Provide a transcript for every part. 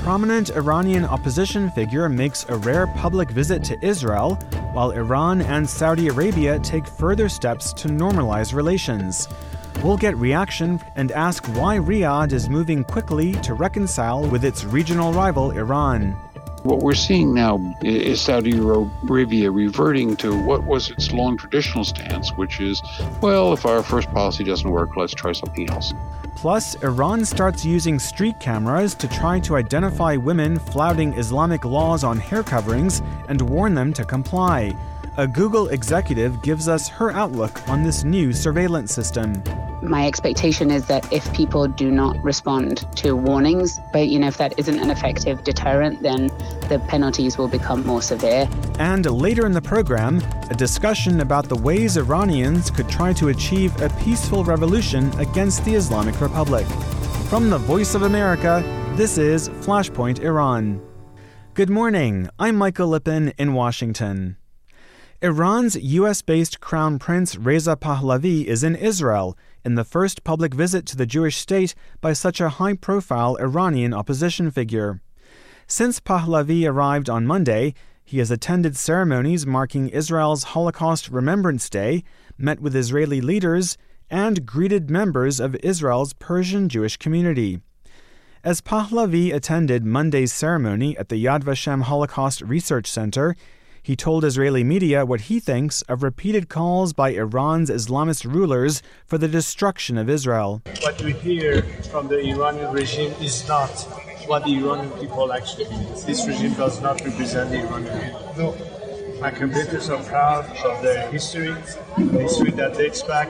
prominent Iranian opposition figure makes a rare public visit to Israel, while Iran and Saudi Arabia take further steps to normalize relations. We'll get reaction and ask why Riyadh is moving quickly to reconcile with its regional rival Iran. What we're seeing now is Saudi Arabia reverting to what was its long traditional stance, which is, well, if our first policy doesn't work, let's try something else. Plus, Iran starts using street cameras to try to identify women flouting Islamic laws on hair coverings and warn them to comply. A Google executive gives us her outlook on this new surveillance system. My expectation is that if people do not respond to warnings, but if that isn't an effective deterrent, then the penalties will become more severe. And later in the program, a discussion about the ways Iranians could try to achieve a peaceful revolution against the Islamic Republic. From the Voice of America, this is Flashpoint Iran. Good morning, I'm Michael Lippin in Washington. Iran's U.S.-based Crown Prince Reza Pahlavi is in Israel in the first public visit to the Jewish state by such a high-profile Iranian opposition figure. Since Pahlavi arrived on Monday, he has attended ceremonies marking Israel's Holocaust Remembrance Day, met with Israeli leaders, and greeted members of Israel's Persian Jewish community. As Pahlavi attended Monday's ceremony at the Yad Vashem Holocaust Research Center, he told Israeli media what he thinks of repeated calls by Iran's Islamist rulers for the destruction of Israel. What we hear from the Iranian regime is not what the Iranian people actually mean. This regime does not represent the Iranian people. No. My compatriots are proud of their history that dates back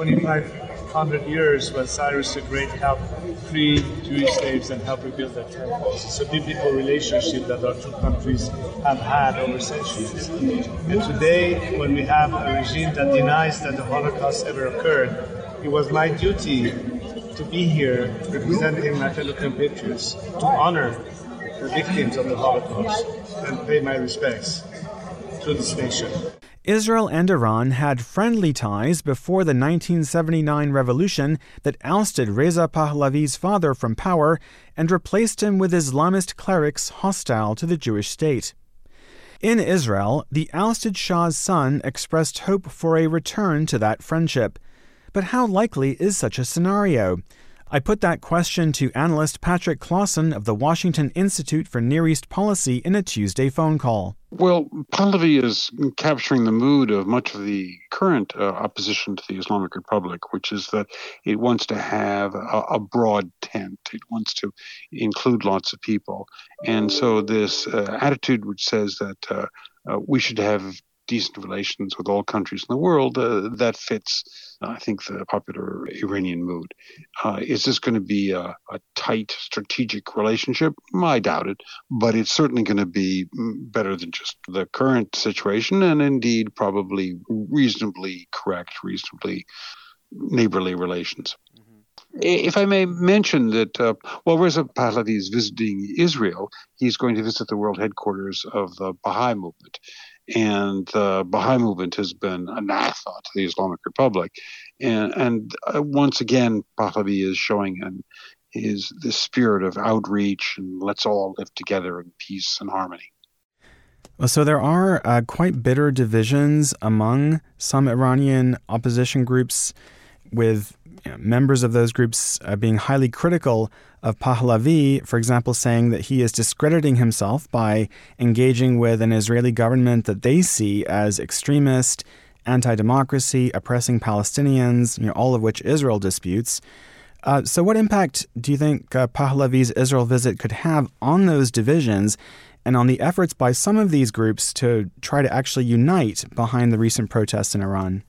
2,500 years when Cyrus the Great helped free Jewish slaves and helped rebuild their temples. It's a biblical relationship that our two countries have had over centuries. And today, when we have a regime that denies that the Holocaust ever occurred, it was my duty to be here representing my fellow compatriots to honor the victims of the Holocaust and pay my respects to this nation. Israel and Iran had friendly ties before the 1979 revolution that ousted Reza Pahlavi's father from power and replaced him with Islamist clerics hostile to the Jewish state. In Israel, the ousted Shah's son expressed hope for a return to that friendship. But how likely is such a scenario? I put that question to analyst Patrick Clausen of the Washington Institute for Near East Policy in a Tuesday phone call. Well, Pahlavi is capturing the mood of much of the current opposition to the Islamic Republic, which is that it wants to have a broad tent. It wants to include lots of people. And so this attitude which says that we should have decent relations with all countries in the world, that fits, I think, the popular Iranian mood. Is this going to be a tight strategic relationship? I doubt it, but it's certainly going to be better than just the current situation, and indeed probably reasonably correct, reasonably neighborly relations. If I may mention that while Reza Pahlavi is visiting Israel, he's going to visit the world headquarters of the Baha'i movement. And the Baha'i movement has been an afterthought to the Islamic Republic. And once again, Pahlavi is showing the spirit of outreach and let's all live together in peace and harmony. Well, so there are quite bitter divisions among some Iranian opposition groups, with members of those groups being highly critical of Pahlavi, for example, saying that he is discrediting himself by engaging with an Israeli government that they see as extremist, anti-democracy, oppressing Palestinians, all of which Israel disputes. So what impact do you think Pahlavi's Israel visit could have on those divisions and on the efforts by some of these groups to try to actually unite behind the recent protests in Iran?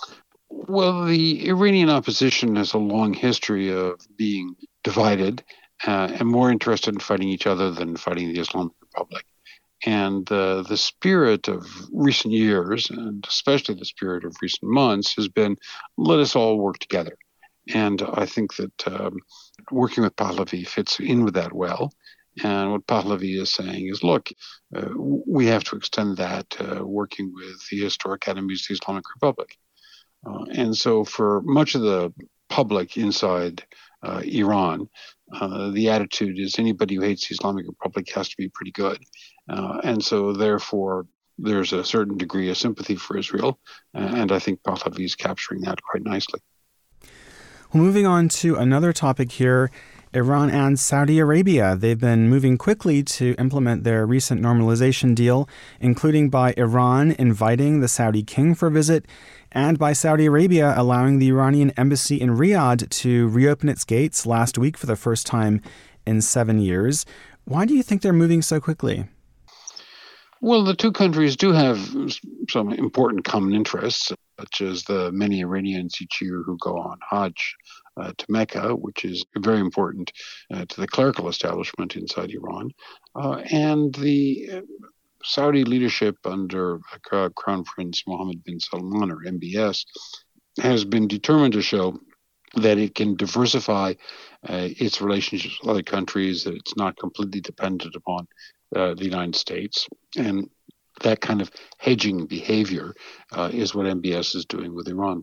Well, the Iranian opposition has a long history of being divided and more interested in fighting each other than fighting the Islamic Republic. And the spirit of recent years, and especially the spirit of recent months, has been, let us all work together. And I think that working with Pahlavi fits in with that well. And what Pahlavi is saying is, look, we have to extend that working with the historic enemies of the Islamic Republic. And so for much of the public inside Iran. The attitude is anybody who hates the Islamic Republic has to be pretty good. And so therefore, there's a certain degree of sympathy for Israel. And I think Pahlavi is capturing that quite nicely. Well, moving on to another topic here, Iran and Saudi Arabia. They've been moving quickly to implement their recent normalization deal, including by Iran inviting the Saudi king for a visit and by Saudi Arabia allowing the Iranian embassy in Riyadh to reopen its gates last week for the first time in 7 years. Why do you think they're moving so quickly? Well, the two countries do have some important common interests, such as the many Iranians each year who go on Hajj to Mecca, which is very important to the clerical establishment inside Iran, and the Saudi leadership under Crown Prince Mohammed bin Salman, or MBS, has been determined to show that it can diversify its relationships with other countries, that it's not completely dependent upon the United States. And that kind of hedging behavior is what MBS is doing with Iran.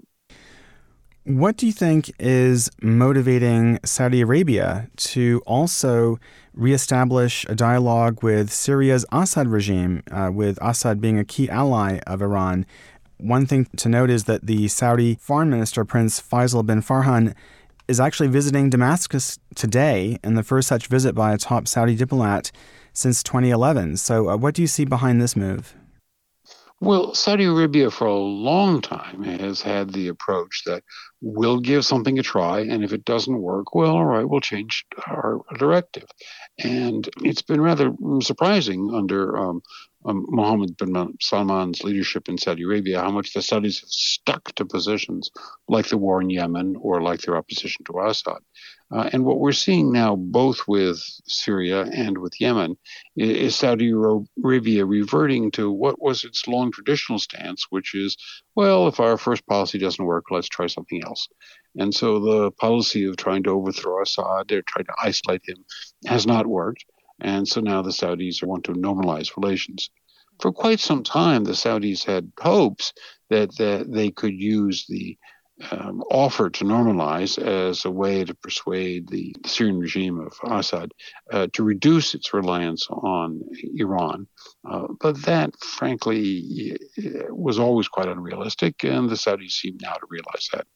What do you think is motivating Saudi Arabia to also reestablish a dialogue with Syria's Assad regime, with Assad being a key ally of Iran? One thing to note is that the Saudi Foreign Minister, Prince Faisal bin Farhan, is actually visiting Damascus today, in the first such visit by a top Saudi diplomat since 2011. So what do you see behind this move? Well, Saudi Arabia for a long time has had the approach that we'll give something a try, and if it doesn't work, well, all right, we'll change our directive. And it's been rather surprising under Mohammed bin Salman's leadership in Saudi Arabia how much the Saudis have stuck to positions like the war in Yemen or like their opposition to Assad. And what we're seeing now, both with Syria and with Yemen, is Saudi Arabia reverting to what was its long traditional stance, which is, well, if our first policy doesn't work, let's try something else. And so the policy of trying to overthrow Assad or trying to isolate him has not worked. And so now the Saudis want to normalize relations. For quite some time, the Saudis had hopes that they could use the offer to normalize as a way to persuade the Syrian regime of Assad to reduce its reliance on Iran. But that, frankly, was always quite unrealistic, and the Saudis seem now to realize that.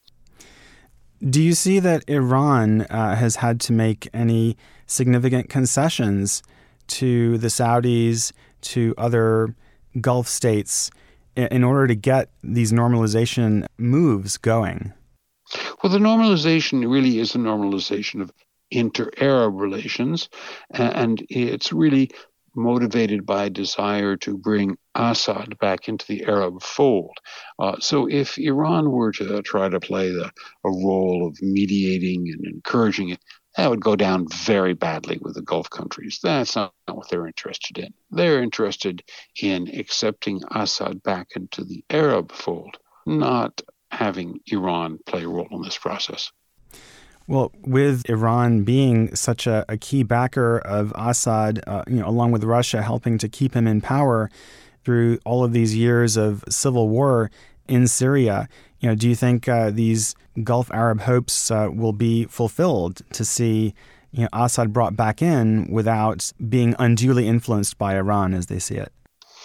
Do you see that Iran has had to make any significant concessions to the Saudis, to other Gulf states, in order to get these normalization moves going? Well, the normalization really is a normalization of inter-Arab relations, and it's really motivated by a desire to bring Assad back into the Arab fold. So if Iran were to try to play a role of mediating and encouraging it, that would go down very badly with the Gulf countries. That's not what they're interested in. They're interested in accepting Assad back into the Arab fold, not having Iran play a role in this process. Well, with Iran being such a key backer of Assad, along with Russia helping to keep him in power through all of these years of civil war in Syria, do you think these Gulf Arab hopes will be fulfilled to see Assad brought back in without being unduly influenced by Iran as they see it?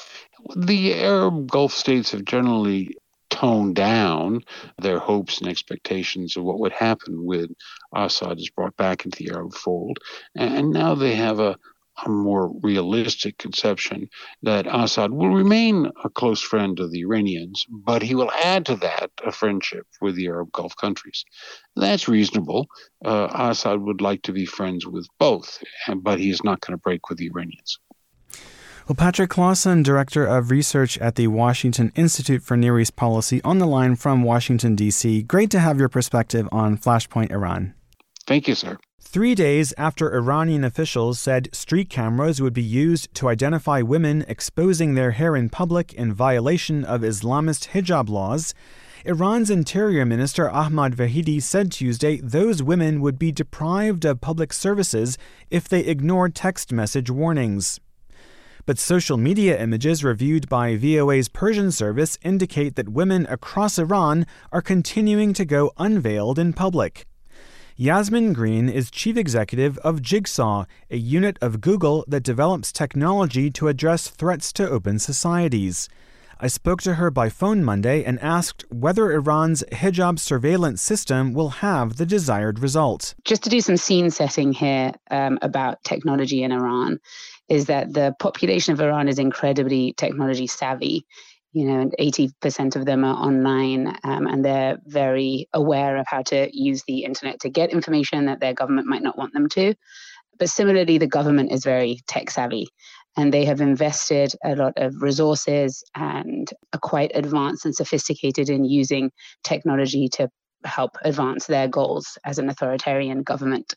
The Arab Gulf states have generally toned down their hopes and expectations of what would happen when Assad is brought back into the Arab fold. And now they have a more realistic conception that Assad will remain a close friend of the Iranians, but he will add to that a friendship with the Arab Gulf countries. That's reasonable. Assad would like to be friends with both, but he's not going to break with the Iranians. Well, Patrick Clausen, Director of Research at the Washington Institute for Near East Policy, on the line from Washington, D.C. Great to have your perspective on Flashpoint Iran. Thank you, sir. 3 days after Iranian officials said street cameras would be used to identify women exposing their hair in public in violation of Islamist hijab laws, Iran's Interior Minister Ahmad Vahidi said Tuesday those women would be deprived of public services if they ignored text message warnings. But social media images reviewed by VOA's Persian service indicate that women across Iran are continuing to go unveiled in public. Yasmin Green is chief executive of Jigsaw, a unit of Google that develops technology to address threats to open societies. I spoke to her by phone Monday and asked whether Iran's hijab surveillance system will have the desired result. Just to do some scene setting here about technology in Iran, is that the population of Iran is incredibly technology savvy. And 80% of them are online, and they're very aware of how to use the internet to get information that their government might not want them to. But similarly, the government is very tech savvy, and they have invested a lot of resources and are quite advanced and sophisticated in using technology to help advance their goals as an authoritarian government.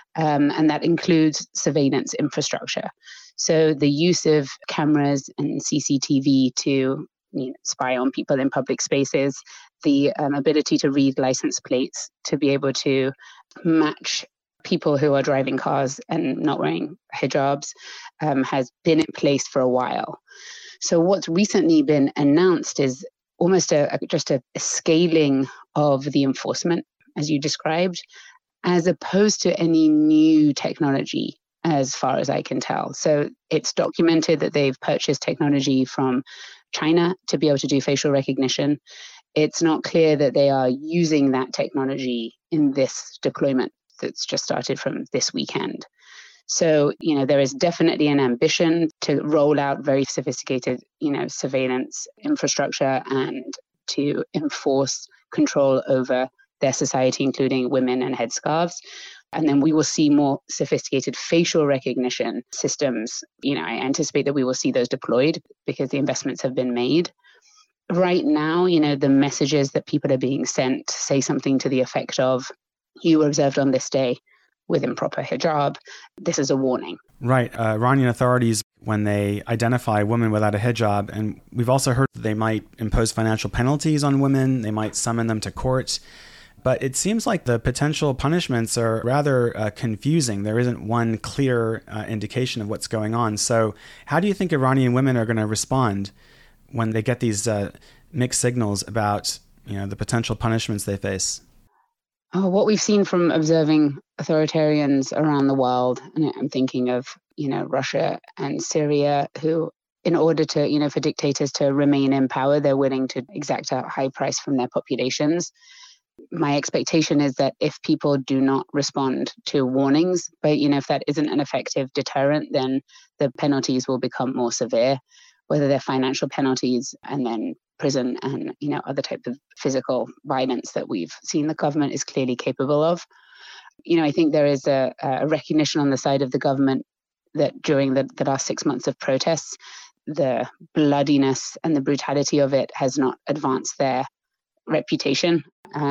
And that includes surveillance infrastructure. So the use of cameras and CCTV to spy on people in public spaces, the ability to read license plates, to be able to match people who are driving cars and not wearing hijabs, has been in place for a while. So what's recently been announced is almost just a scaling of the enforcement, as you described, as opposed to any new technology, as far as I can tell. So it's documented that they've purchased technology from China to be able to do facial recognition. It's not clear that they are using that technology in this deployment that's just started from this weekend. So, there is definitely an ambition to roll out very sophisticated, surveillance infrastructure and to enforce control over their society, including women and headscarves. And then we will see more sophisticated facial recognition systems. I anticipate that we will see those deployed because the investments have been made. Right now, the messages that people are being sent say something to the effect of, you were observed on this day with improper hijab. This is a warning. Right. Iranian authorities, when they identify women without a hijab, and we've also heard that they might impose financial penalties on women, they might summon them to court. But it seems like the potential punishments are rather confusing. There isn't one clear indication of what's going on. So how do you think Iranian women are going to respond when they get these mixed signals about the potential punishments they face? What we've seen from observing authoritarians around the world, and I'm thinking of Russia and Syria, who in order to for dictators to remain in power, they're willing to exact a high price from their populations. My expectation is that if people do not respond to warnings, but if that isn't an effective deterrent, then the penalties will become more severe, whether they're financial penalties and then prison and other types of physical violence that we've seen the government is clearly capable of. I think there is a recognition on the side of the government that during the last 6 months of protests, the bloodiness and the brutality of it has not advanced their reputation.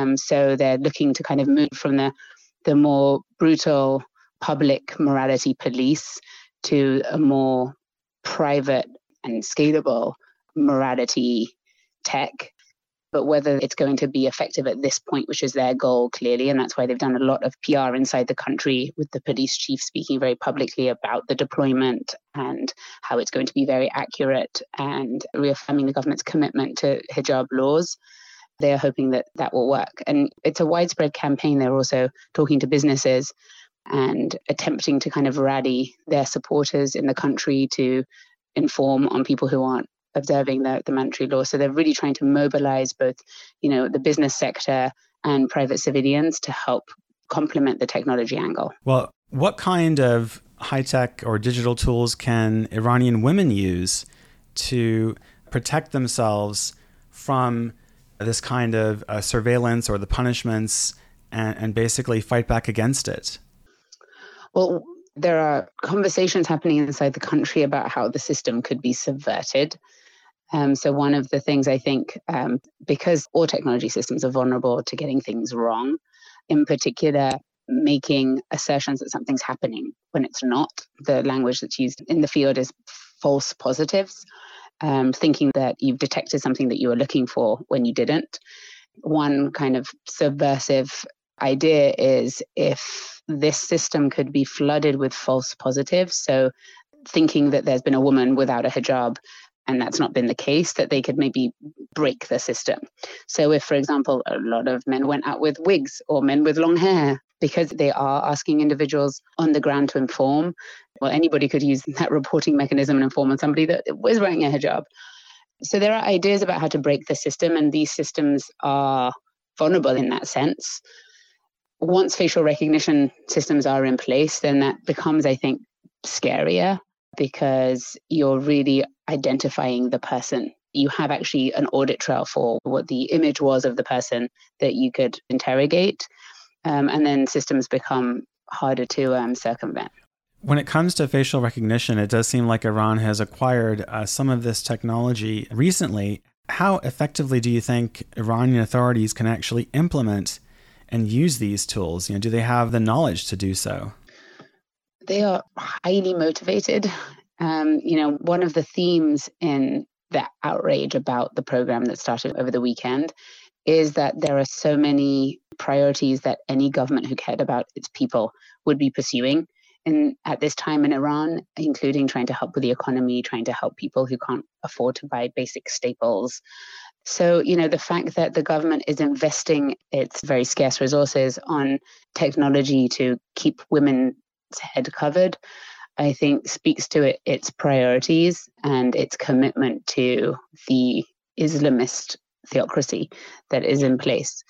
So they're looking to kind of move from the more brutal public morality police to a more private and scalable morality tech. But whether it's going to be effective at this point, which is their goal clearly, and that's why they've done a lot of PR inside the country with the police chief speaking very publicly about the deployment and how it's going to be very accurate and reaffirming the government's commitment to hijab laws. They're hoping that that will work. And it's a widespread campaign. They're also talking to businesses and attempting to kind of rally their supporters in the country to inform on people who aren't observing the mandatory law. So they're really trying to mobilize both, the business sector and private civilians to help complement the technology angle. Well, what kind of high-tech or digital tools can Iranian women use to protect themselves from this kind of surveillance or the punishments and basically fight back against it? Well, there are conversations happening inside the country about how the system could be subverted. So one of the things I think, because all technology systems are vulnerable to getting things wrong, in particular, making assertions that something's happening when it's not. The language that's used in the field is false positives. Thinking that you've detected something that you were looking for when you didn't. One kind of subversive idea is if this system could be flooded with false positives, so thinking that there's been a woman without a hijab and that's not been the case, that they could maybe break the system. So if, for example, a lot of men went out with wigs or men with long hair, because they are asking individuals on the ground to inform. Well, anybody could use that reporting mechanism and inform on somebody that was wearing a hijab. So there are ideas about how to break the system, and these systems are vulnerable in that sense. Once facial recognition systems are in place, then that becomes, I think, scarier because you're really identifying the person. You have actually an audit trail for what the image was of the person that you could interrogate, and then systems become harder to circumvent. When it comes to facial recognition, it does seem like Iran has acquired some of this technology recently. How effectively do you think Iranian authorities can actually implement and use these tools? Do they have the knowledge to do so? They are highly motivated. One of the themes in the outrage about the program that started over the weekend is that there are so many priorities that any government who cared about its people would be pursuing at this time in Iran, including trying to help with the economy, trying to help people who can't afford to buy basic staples. So, the fact that the government is investing its very scarce resources on technology to keep women's head covered, I think speaks to its priorities and its commitment to the Islamist theocracy that is in place.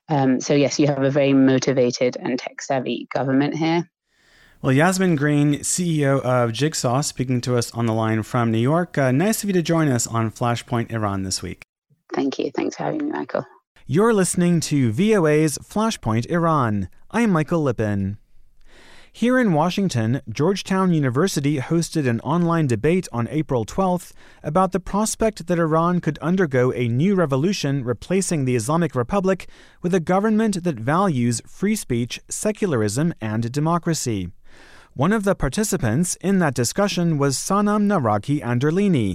So yes, you have a very motivated and tech-savvy government here. Well, Yasmin Green, CEO of Jigsaw, speaking to us on the line from New York. Nice of you to join us on Flashpoint Iran this week. Thank you. Thanks for having me, Michael. You're listening to VOA's Flashpoint Iran. I'm Michael Lippin. Here in Washington, Georgetown University hosted an online debate on April 12th about the prospect that Iran could undergo a new revolution replacing the Islamic Republic with a government that values free speech, secularism, and democracy. One of the participants in that discussion was Sanam Naraghi Anderlini,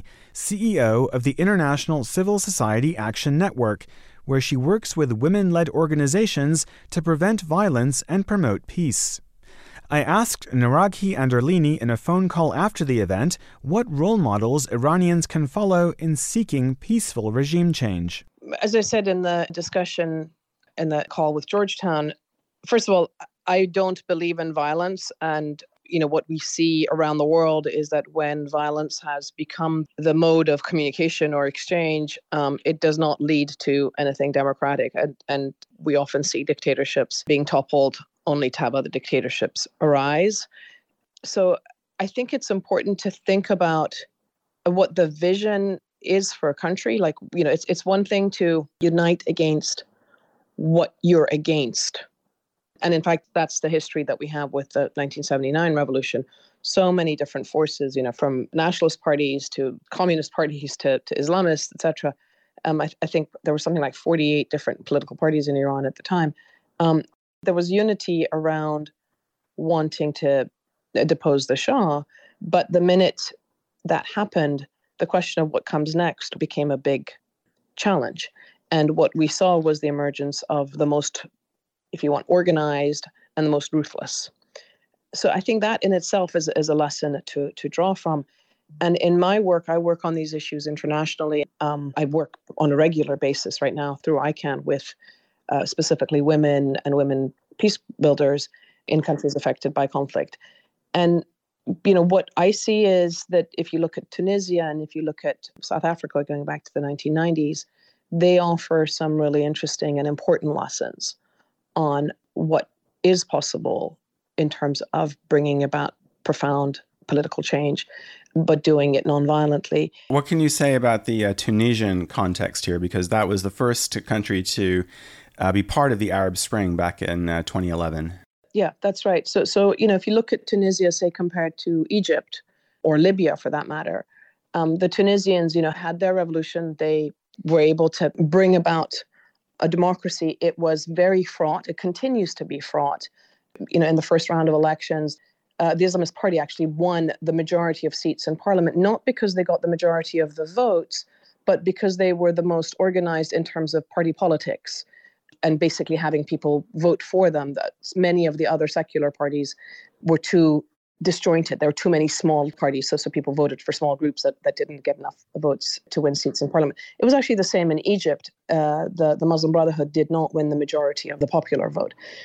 CEO of the International Civil Society Action Network, where she works with women-led organizations to prevent violence and promote peace. I asked Naraghi Anderlini in a phone call after the event what role models Iranians can follow in seeking peaceful regime change. As I said in the discussion in the call with Georgetown, first of all, I don't believe in violence. And, what we see around the world is that when violence has become the mode of communication or exchange, it does not lead to anything democratic. And we often see dictatorships being toppled only to have other dictatorships arise. So I think it's important to think about what the vision is for a country. Like, it's one thing to unite against what you're against. And in fact, that's the history that we have with the 1979 revolution. So many different forces, from nationalist parties to communist parties to Islamists, etc. I think there was something like 48 different political parties in Iran at the time. There was unity around wanting to depose the Shah, but the minute that happened, the question of what comes next became a big challenge. And what we saw was the emergence of the most, if you want, organized and the most ruthless. So I think that in itself is a lesson to draw from. And in my work, I work on these issues internationally. I work on a regular basis right now through ICANN with specifically women and women peace builders in countries affected by conflict. And, what I see is that if you look at Tunisia and if you look at South Africa going back to the 1990s, they offer some really interesting and important lessons on what is possible in terms of bringing about profound political change, but doing it nonviolently. What can you say about the Tunisian context here? Because that was the first country to be part of the Arab Spring back in 2011. Yeah, that's right. So if you look at Tunisia, say, compared to Egypt or Libya, for that matter, the Tunisians, had their revolution. They were able to bring about a democracy. It was very fraught. It continues to be fraught. In the first round of elections, the Islamist Party actually won the majority of seats in parliament, not because they got the majority of the votes, but because they were the most organized in terms of party politics and basically having people vote for them. That many of the other secular parties were too disjointed. There were too many small parties, so people voted for small groups that didn't get enough votes to win seats in parliament. It was actually the same in Egypt. The Muslim Brotherhood did not win the majority of the popular vote. But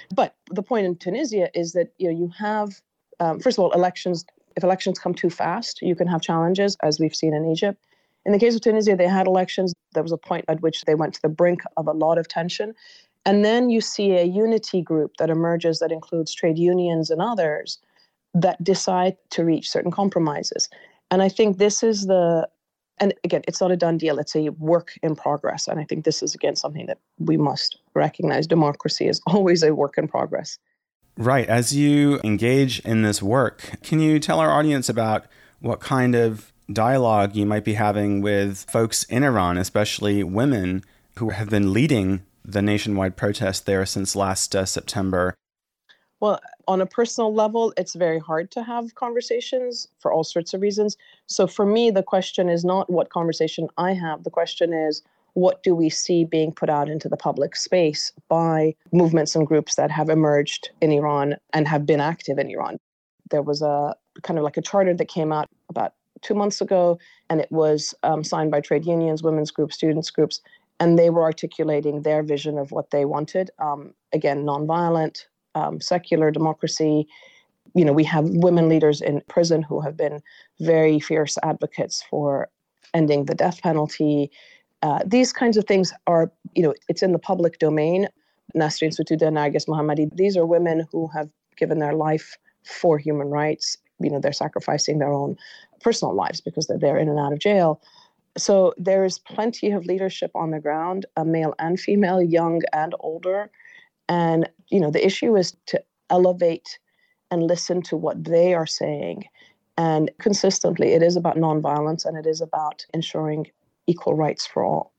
the point in Tunisia is that you have, first of all, elections. If elections come too fast, you can have challenges, as we've seen in Egypt. In the case of Tunisia, they had elections. There was a point at which they went to the brink of a lot of tension. And then you see a unity group that emerges that includes trade unions and others that decide to reach certain compromises. And I think this is and again, it's not a done deal. It's a work in progress. And I think this is, again, something that we must recognize. Democracy is always a work in progress. Right. As you engage in this work, can you tell our audience about what kind of dialogue you might be having with folks in Iran, especially women who have been leading the nationwide protest there since last September? Well, on a personal level, it's very hard to have conversations for all sorts of reasons. So for me, the question is not what conversation I have. The question is, what do we see being put out into the public space by movements and groups that have emerged in Iran and have been active in Iran? There was a kind of like a charter that came out about 2 months ago, and it was signed by trade unions, women's groups, students groups, and they were articulating their vision of what they wanted. Again, nonviolent, secular democracy. We have women leaders in prison who have been very fierce advocates for ending the death penalty. These kinds of things are, it's in the public domain. Nasrin Sotoudeh, Narges Mohammadi, these are women who have given their life for human rights. They're sacrificing their own personal lives because they're in and out of jail. So there is plenty of leadership on the ground, male and female, young and older. And, the issue is to elevate and listen to what they are saying. And consistently, it is about nonviolence, and it is about ensuring equal rights for all.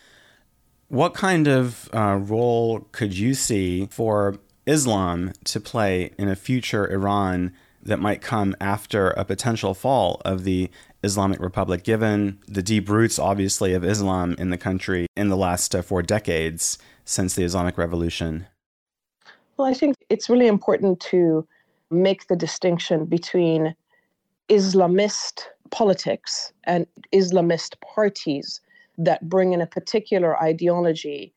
What kind of role could you see for Islam to play in a future Iran that might come after a potential fall of the Islamic Republic, given the deep roots, obviously, of Islam in the country in the last 4 decades since the Islamic Revolution? Well, I think it's really important to make the distinction between Islamist politics and Islamist parties that bring in a particular ideology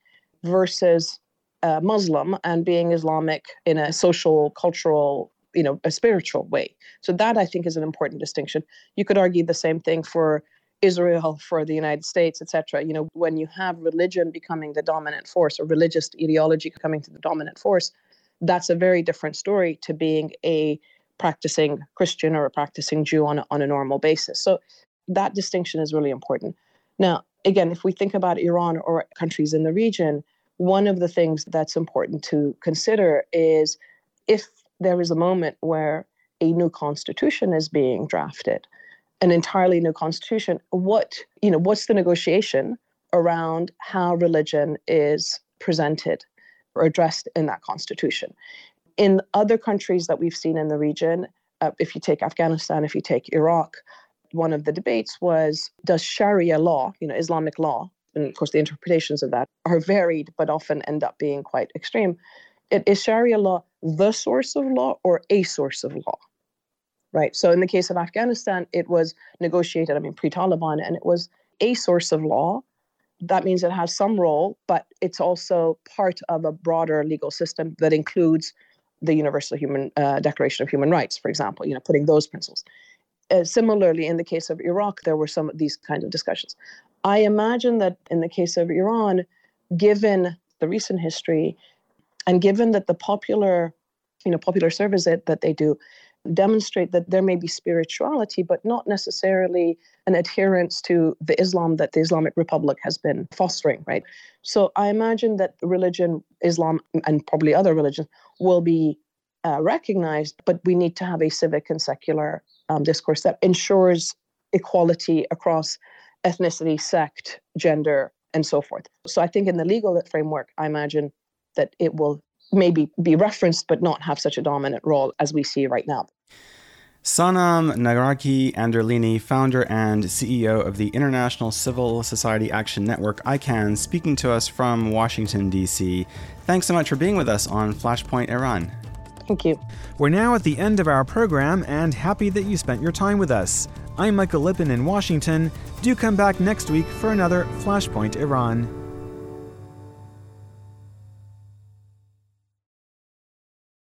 versus Muslim and being Islamic in a social, cultural, a spiritual way. So that, I think, is an important distinction. You could argue the same thing for Israel, for the United States, etc. When you have religion becoming the dominant force or religious ideology coming to the dominant force, that's a very different story to being a practicing Christian or a practicing Jew on a normal basis. So that distinction is really important. Now, again, if we think about Iran or countries in the region, one of the things that's important to consider is if there is a moment where a new constitution is being drafted, an entirely new constitution, what's the negotiation around how religion is presented or addressed in that constitution? In other countries that we've seen in the region, if you take Afghanistan, if you take Iraq, one of the debates was, does Sharia law, Islamic law, and of course the interpretations of that are varied, but often end up being quite extreme. Is Sharia law the source of law or a source of law? Right. So in the case of Afghanistan, it was negotiated, pre-Taliban, and it was a source of law. That means it has some role, but it's also part of a broader legal system that includes the Universal Declaration of Human Rights, for example, putting those principles. Similarly, in the case of Iraq, there were some of these kinds of discussions. I imagine that in the case of Iran, given the recent history, and given that the popular service that they do demonstrate that there may be spirituality, but not necessarily an adherence to the Islam that the Islamic Republic has been fostering, right? So I imagine that religion, Islam, and probably other religions will be recognized, but we need to have a civic and secular discourse that ensures equality across ethnicity, sect, gender, and so forth. So I think in the legal framework, I imagine that it will maybe be referenced, but not have such a dominant role as we see right now. Sanam Nagargi Anderlini, founder and CEO of the International Civil Society Action Network, ICANN, speaking to us from Washington, D.C. Thanks so much for being with us on Flashpoint Iran. Thank you. We're now at the end of our program and happy that you spent your time with us. I'm Michael Lippin in Washington. Do come back next week for another Flashpoint Iran.